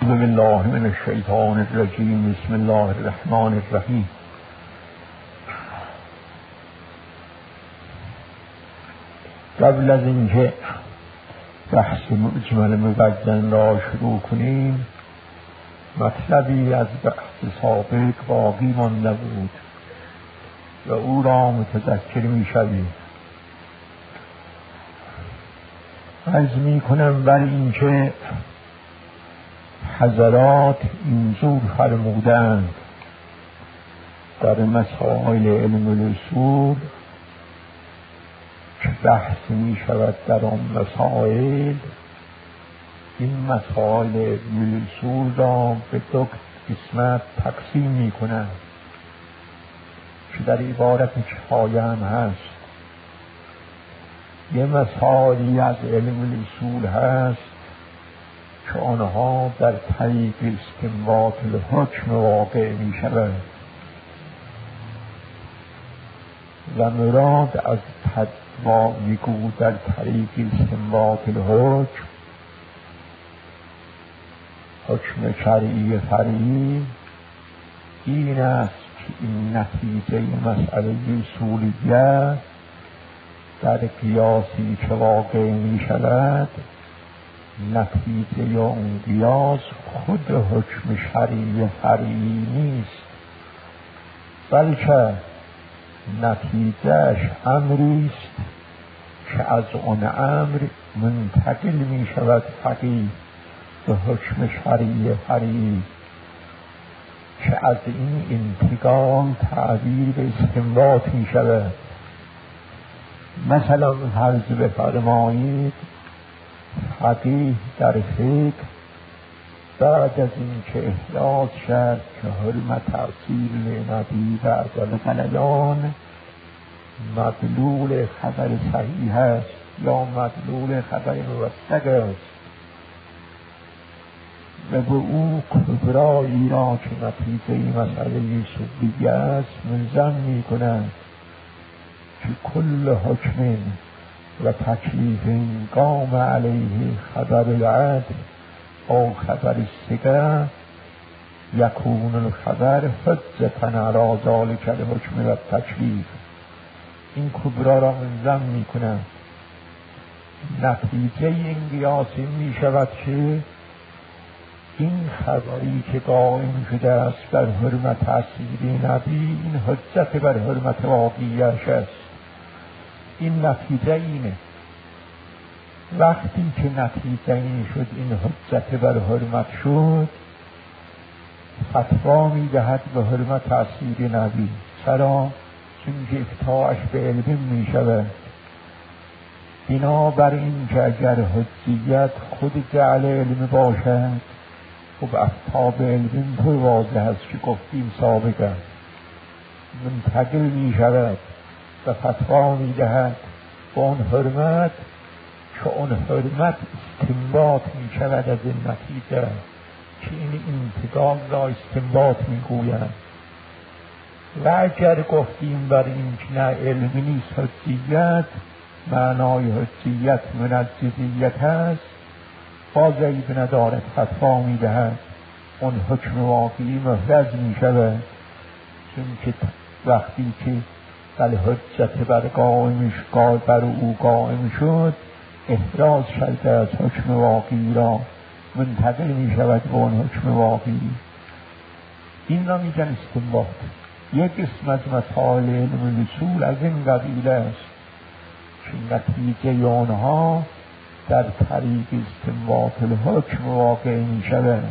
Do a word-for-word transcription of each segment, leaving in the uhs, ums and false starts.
بالله من الشیطان الرجیم. بسم الله الرحمن الرحیم. قبل از اینکه بحث مجمل مبین را شروع کنیم، مطلبی از بحث سابق باقی مانده بود و او را متذکر می شویم. عرض می کنم بر اینکه حضرات اینجور فرمودند در مسائل علم الاصول که بحث می شود در آن مسائل، این مسائل علم الاصول را به دو قسمت تقسیم می کنند که در عبارت کفایه هم هست. یه مسائلی از علم الاصول هست که آنها در طریق استنباط الحکم واقع می شود و مراد از تدوا میگو در طریق استنباط الحکم حکم شرعی فرعی این است که این نتیجه مسئله اصولیت در قیاسی که واقع می شود، نتیجه یا اون قیاس خود حکم شرعی فرعی نیست، بلکه نتیجهش امری است که از آن امر منتقل می شود فقیه به حکم شرعی فرعی که از این انتقال تعبیر به استنباط می شود. مثلا فرض بفرمایید فقیه در فقه بعد از این که احراز کرد که حرمت تأثیر نبی بعد الغلیان مدلول خبر صحیح است یا مدلول خبر موثق است و به او کبرایی را که نتیجه مسئله اصولی است ملزم می کند که کل حکم و تکلیف قام علیه خبر العدل او خبر الثقه یکون الخبر حجة علی ذلک الحکم و تکلیف. این کبرا را ملزم می کند. نتیجه این قیاسی می شود که این خبری که قائم شده است بر حرمت تأثیر نبی، این حجت بر حرمت واقعیش است. این نتیجه اینه. وقتی که نتیجه این شد، این حجت بر حرمت شد، فتوا می دهد به حرمت تأثیر نبی. چرا؟ چون که افتاعش به علم می شود. بنابر این که اگر حجیت خود جعل علم باشد، خب افتا به علم پر واضح است که گفتیم سابقا منتقل می شود و فتوا می دهد به اون حرمت که اون حرمت استنباط می شود از این نتیجه که این انتقال را استنباط می گوید. و اگر گفتیم بر این که نه علم نیست حجیت، معنای حجیت من از جزیت هست، باز عیب ندارد، فتوا می دهد، اون حکم واقعی محرز می شود. چون که وقتی که بل حجت بر قائمش بر او قائم شد، احراز شده از حکم واقعی را منتقل می شود به اون حکم واقعی. این را می گن استنباط. یک قسم از مسائل علم الاصول از این قبیل است که نتیجه آنها در طریق استنباط الحکم واقع می شود.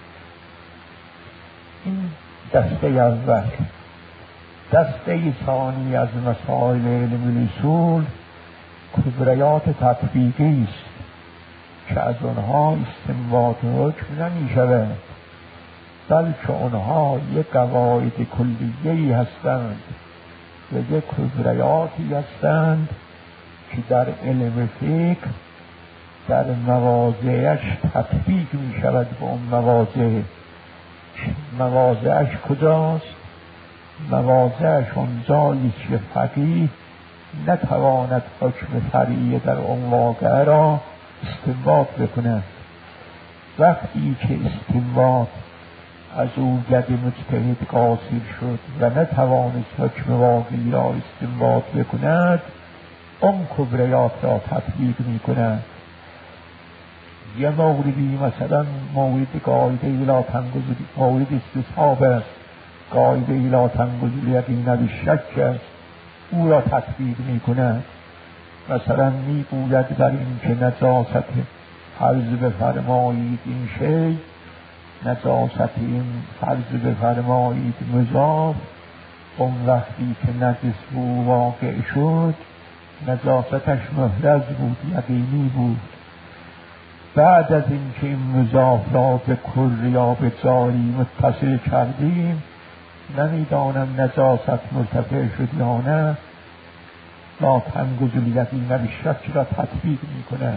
این دسته اول. دسته ثانی از مسائل علم الاصول کبریات تطبیقی است که از آنها استنباط حکم نمی شود، بلکه آنها یک قواعد کلیه‌ای هستند و یک کبریاتی هستند که در علم فقه در مواضعش تطبیق می شود به اون مواضع. مواضعش کجاست؟ مواضعش اون جایی که فقیه نتواند حکم فرعی در اون واقعه را استنباط بکند. وقتی که استنباط از او ید مجتهد قاصر شد و نتوانست حکم واقعی را استنباط بکند، اون کبریات را تطبیق می کند. یه موردی مثلا مورد قاعده لا تنگذر، مورد استصحاب است، قاعده لا تنگذر یقین بالشک است، او را تطبیق می کند. مثلا می گوید بر این که نجاست فرض بفرمایید این شی، نجاست این فرض بفرمایید مضاف، اون وقتی که نجس او واقع شد نجاستش محرز بود، یقینی بود. بعد از این که این مضاف را به کل یا به جاری متصل کردیم، نمیدانم نجاست مرتفع شد یا نه، لا تنگذر یقین بالشک را تطبیق می کند.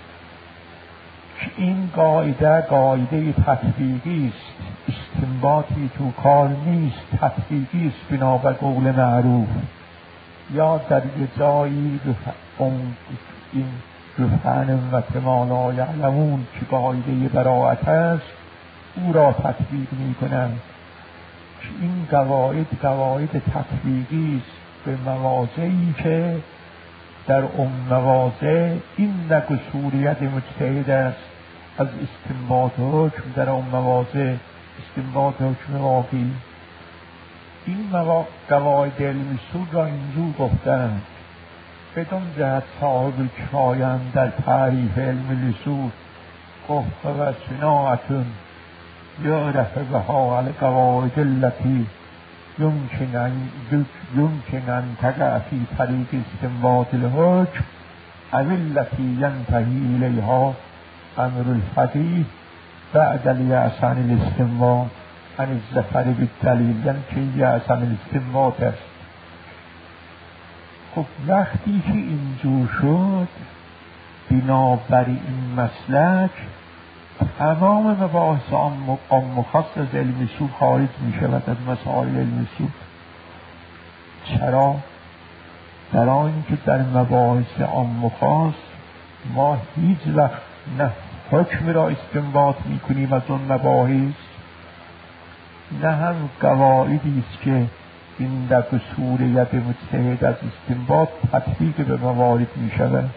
این قاعده قاعده تطبیقی است، استنباطی تو کار نیست، تطبیقی است بنابر قول معروف. یا در یه جایی این رفعن و کما لا یعلمون که قاعده براءت است، او را تطبیق می کنند. این قواعد قواعد تطبیقی است به مواضعی که در اون مواضع این نقصوریت مجتهد است از استنباط حکم، در اون مواضع استنباط حکم واقعی. این قواعد علم اصول را اینجور گفتند بدون جهت صاحب کفایند در تعریف علم اصول گفت و صناعتون یعرف بها القواعد التي يمكن أن يمكن أن تقع في طريق استنباط الحكم أو التي ينتهي إليها أمر الفقيه بعد اليأس عن الاستنباط عن الظفر بالدلیل، یعنی که یأس عن الاستنباط است. خب وقتی که اینجور شد بنابر این مسلک تمام مباحث عام و خاص از علم اصول خارج می شود از مسائل علم اصول. چرا؟ برای اینکه در مباحث عام و خاص ما هیچ وقت نه حکم را استنباط می کنیم از اون مباحث، نه هم قواعدی است که این در صورت مجتهد از استنباط تطبیق به موارد می شود،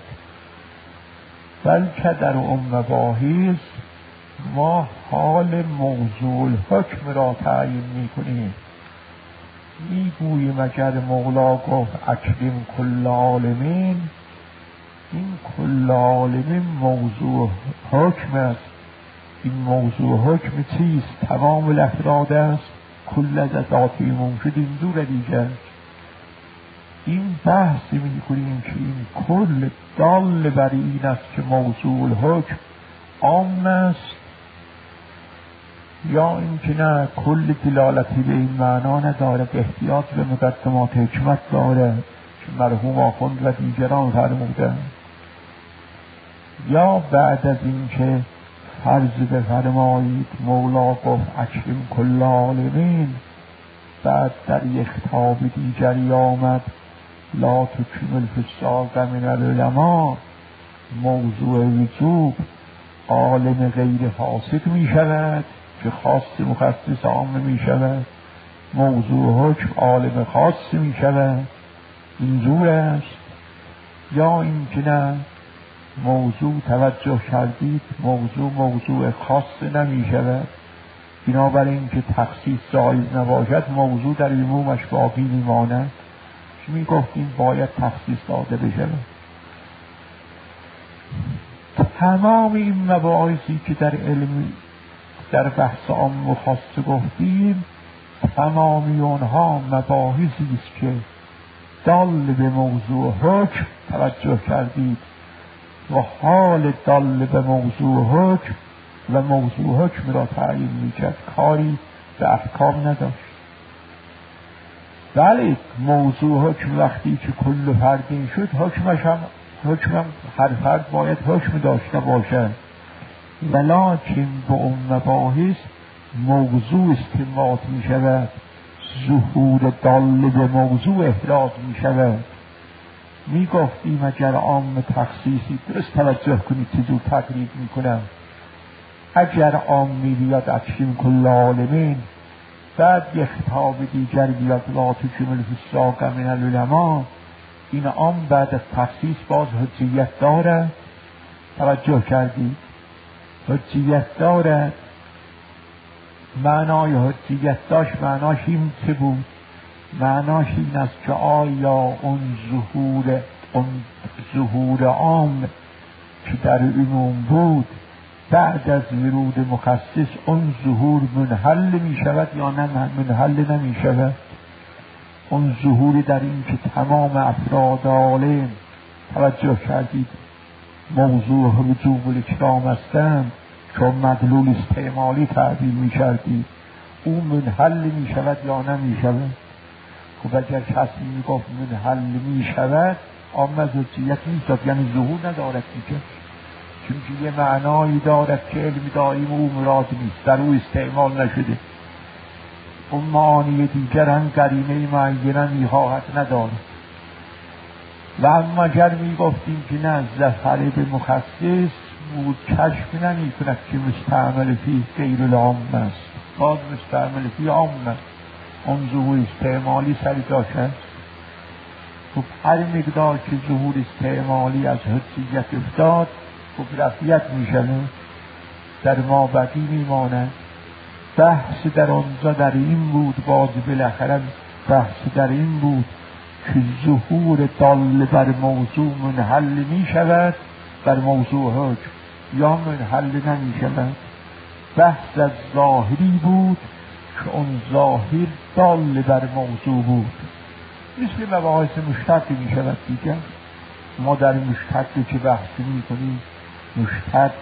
بلکه در اون مباحث ما حال موضوع حکم را تعیین می کنیم. می گوییم اگر مولا گفت اکرم کل عالمین، این کل عالمین موضوع حکم است. این موضوع حکم چیست؟ تمام الافراد است، کل از ذاتی موجود این دور دیگر. این بحثی می کنیم که این کل دال بر این است که موضوع حکم عام است، یا اینکه نه کل دلالتی به این معنا ندارد، احتیاط به مقدمات حکمت دارد که مرحوم آخوند و دیگران فرمودند. یا بعد از اینکه فرض بفرمایید مولا گفت اکرم کل عالمین، بعد در یک خطاب دیگری آمد لا تکرم الفساق من العلماء، موضوع وجوب عالم غیر فاسق می شود که خاص مخصص عام می شود، موضوع حکم عالم خاص می شود، اینجور است. یا اینکه نه موضوع توجه کردید موضوع موضوع خاص نمی شود، بنابراین که تخصیص جایز نباشد موضوع در عمومش باقی می ماند که می گفتیم باید تخصیص داده بشود. تمام این مباحثی که در علم در بحث عام و خاص گفتیم، تمامی اونها مباحثی است که دال به موضوع حکم توجه کردید و حال دال به موضوع حکم و موضوع حکم را تعیین میکرد، کاری به احکام نداشت. ولی موضوع حکم وقتی که کل فردین شد، حکمش هم حکم هر فرد باید حکم داشته باشد، ولکن به اون مباحث موضوع استنباط می شود، ظهور دال به موضوع احراز می شود. می گفتیم اگر عام تخصیصی درست توجه کنید چجور تقریب می کنم، اگر عامی بیاد اکشیم کل عالمین، بعد یه خطاب دیگر بیاد لا تکمل فساق من العلماء، این عام بعد از تخصیص باز حجیت دارد. توجه کردید؟ حجیت دارد. معنای حجیت داشت معناش این چه بود؟ معناش این است که آیا اون ظهور اون ظهور عام که در عموم بود بعد از ورود مخصص اون ظهور منحل می شود یا نه منحل نمی شود؟ اون ظهور در این که تمام افراد عالم، توجه کردید، موضوع وجوب الاکرام هستند، چون مدلول استعمالی تعبیر می کردید، اون منحل می شود یا نمی شود؟ خب اگر کسی می گفت منحل می شود، آمد حجیت نیست، یعنی ظهور ندارد دیگه، چون یه معنایی دارد که علم دائم او مراد نیست، در او استعمال نشده. اون معانی دیگر هم قرینه معینه میخواهد ندارد. و اما اگر می گفتیم که نه ظفر به مخصص بود، کشف نمی کند که مستعمل فی غیر العام است، باز مستعمل فی عام است، اون ظهور استعمالی سری داشت. خب هر مقدار که ظهور استعمالی از حجیت افتاد، خب رفیت می شود، در ما بقی می ماند. بحث در آنجا در این بود، باز بالاخره بحث در این بود که ظهور دال بر موضوع منحل می شود بر موضوع حکم یا منحل نمی شود. بحث از ظاهری بود که اون ظاهر دال بر موضوع بود، مثل مباحث مشتق می شود دیگر. ما در مشتق که بحث می کنیم، مشتق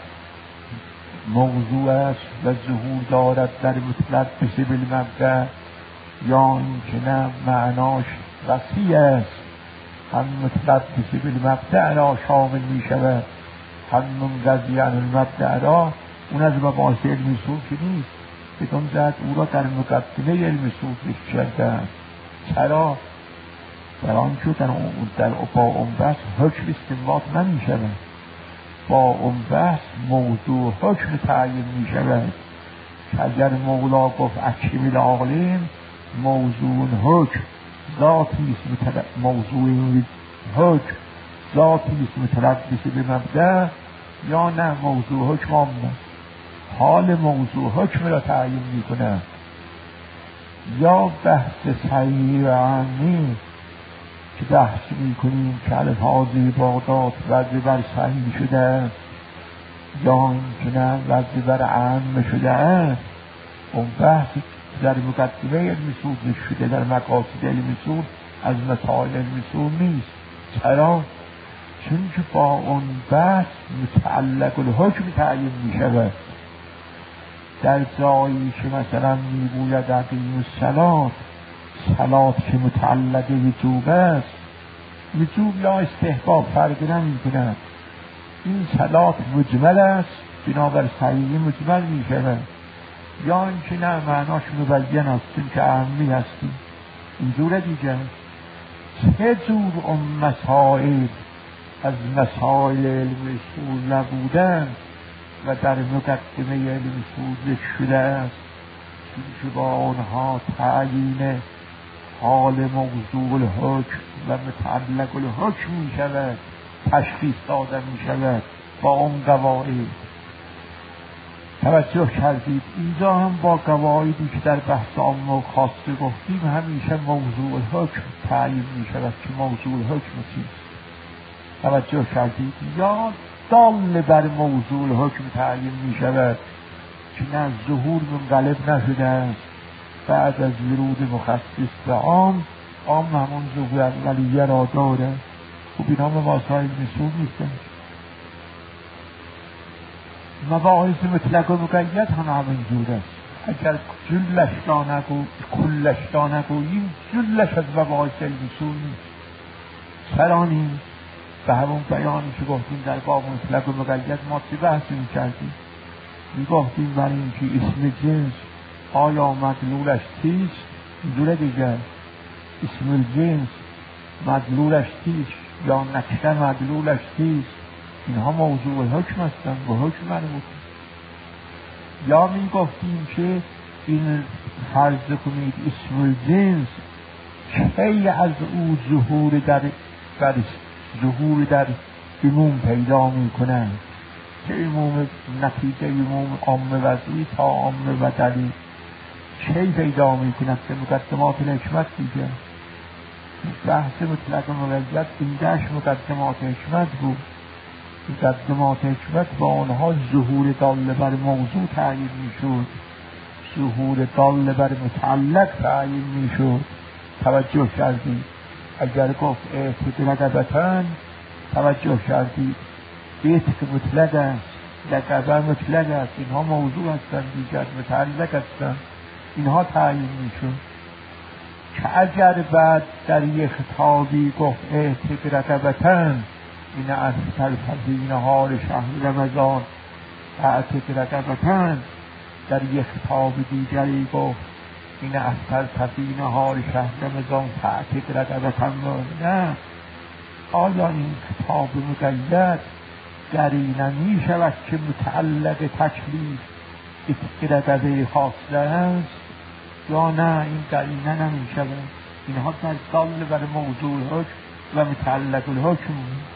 موضوع است و ظهور دارد در مطلق بسه بالمبدأ، یا این که نه معناش وسیع است، هم مطلق بسه بالمبدأ را شامل می شود، هم منقضی عن المبدأ را. اون از مباحث علم اصول که نیست، بدون زد او را در مقدمه علم اصول ذکر کرده است. چرا؟ در آنچه در در با اون بحث حکم استنباط نمی شود، با اون بحث موضوع حکم تعیین می شود. که اگر مولا گفت اکمل العالم، موضوع حکم ذاتی است، موضوع حکم ذاتی است متلبس به مبدأ، یا نه موضوع حکم عامه، حال موضوع حکم را تعیین می کند. یا بحث صحیح و عامی که بحث می کنیم که الفاظ عبادات وضع بر صحیح شده است یا این که نه وضع بر عام شده است، اون بحث در مقدمه علم اصول شده، در مقاصد علم اصول از مسائل علم اصول نیست. چرا؟ چون که با اون بحث متعلق الحکم تعیین می شود. در جایی که مثلا می گوید اقیم الصلاة، صلات که متعلق وجوب است، وجوب یا استحباب فرق نمی کند، این صلات مجمل است، بنابر صحیح مجمل می شود، یا اینکه نه معناش مبین است چون که اهمی هستی. اینجور دیگر چه جور اون مسائل از مسائل علم اصول نبودن و در مقدمه علم اصول ذکر شده است، که با آنها تعیین حال موضوع الحکم و متعلق الحکم می شود، تشخیص داده می شود با اون قواعد. توجه کردید؟ اینجا هم با قواعدی که در بحث عام و خاصه گفتیم همیشه موضوع الحکم تعیین می شود که موضوع الحکم چیست. توجه کردید؟ یا دال بر موضوع الحکم تعیین می شود که نه ظهور منقلب نشده است بعد از ورود مخصص به عام، عام همون ظهور اولیه را داره. خب این هم واسای مسئول نیستن. مباحث مطلق و مقید هم همین جور است. اگر جلش دا نگو کلش دا نگوییم، جلش از مباحث مسئول نیست. چرا نیست؟ به همون بیانی که گفتیم در باب مطلق و مقید ما چه بحثی می‌کردیم؟ می‌گفتیم برای اینکه اسم جنس آیا مدلولش چیست؟ اینجور دیگر اسم الجنس مدلولش چیست یا نکته مدلولش چیست؟ اینها موضوع حکم هستند و حکم مربوط. یا می گفتیم که این فرض کنید اسم الجنس کی از او ظهور در در ظهور در عموم پیدا می کنند که عموم نتیجه عموم عامه وضعی تا عامه و دلیل کی پیدا می کند به مقدمات الحکمت دیگه. بحث مطلق مقید این دش مقدمات حکمت بود. مقدمات حکمت با آنها ظهور داله بر موضوع تعیین می شد، ظهور داله بر متعلق تعیین می شد. توجه کردید؟ اگر گفت اعتق رقبتن توجه کردید اعتق مطلق است، رقبه مطلق است، اینها موضوع هستند دیگر متعلق هستند، اینها تعیین می شد. که اگر بعد در یک خطابی گفت اعتق رقبتن این اصل فی نهار شهر رمضان اعتق رقبتن، در یک خطاب دیگری گفت این اصل فی نهار شهر رمضان اعتق رقبتن. نه، آیا این خطاب مقید قرینه می شود که متعلق تکلیف اعتق رقبه خاصه است یا نه؟ این قرینه نمی شود. اینها در داله بر موضوع حکم و متعلق الحکم.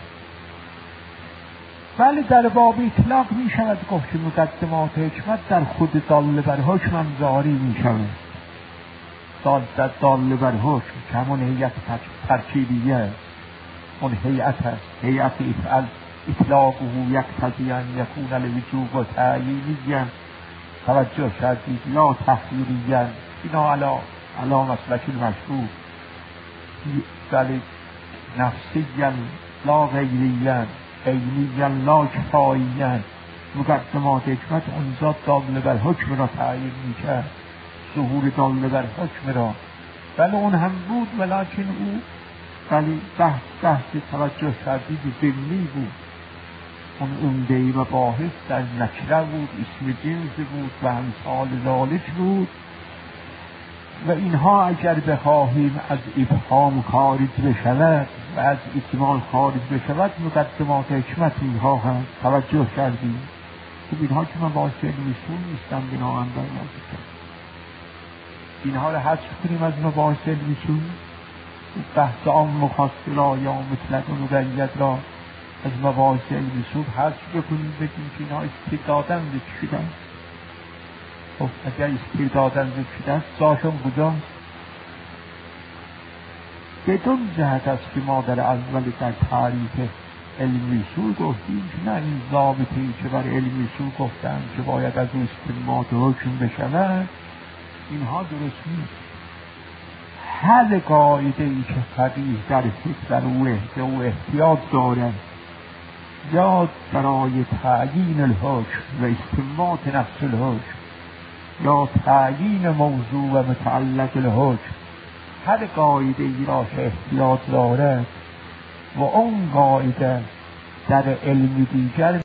ولی در باب اطلاق می شود گفت که مقدمات حکمت در خود داله بر حکم هم ظاهری می شود. دال در داله بر حکم که همون هیئت ترکیبیه است، اون هیئت است، هیئت افعل اطلاقه یقتضی ان یکون الوجوب و تعیینیاً. توجه کردید؟ لا تحریریاً، اینا علا علا مسلک المشهور، ولی نفسیاً لا غیریاً، عینیاً لا کفاییاً. مقدمات حکمت اون ذات داله بر حکم را تعیین میکرد، ظهور داله بر حکم را. ولی اون هم بود ولکن او ولی بحث بحث توجه کردید ضمنی بود. اون عمده‌ای و باحث در نکره بود، اسم جنس بود و امثال ذالک بود. و اینها اگر بخواهیم از ابهام خارج بشود و از اجمال خارج بشود مقدمات حکمت اینها هم توجه کردیم. خب اینها که مباحث علمی اصول نیستن، بنا هم در نزد اینها را حذف کنیم از مباحث علمی اصول. بحث عام مخصص یا مطلق و مقید را از مباحث علمی اصول حذف بکنیم، بگیم که اینها استعداداً ذکر شدن. خب اگر استعداداً ذکر شدن جاشون کجاست؟ بدون جهت است که ما در اول در تعریف علمی اصول گفتیم که نه این ضابطه‌ای که بر علمی اصول گفتن که باید از اون استنباط حکم بشود، اینها درست نیست. هر قاعده ای که فقیه در فکر او احتیاط دارد یا برای تعیین الحکم و استنباط نفس الحکم یا تعیین موضوع و متعلق الحکم، هر قاعده ای را که احتیاط دارد و اون قاعده در علم دیگر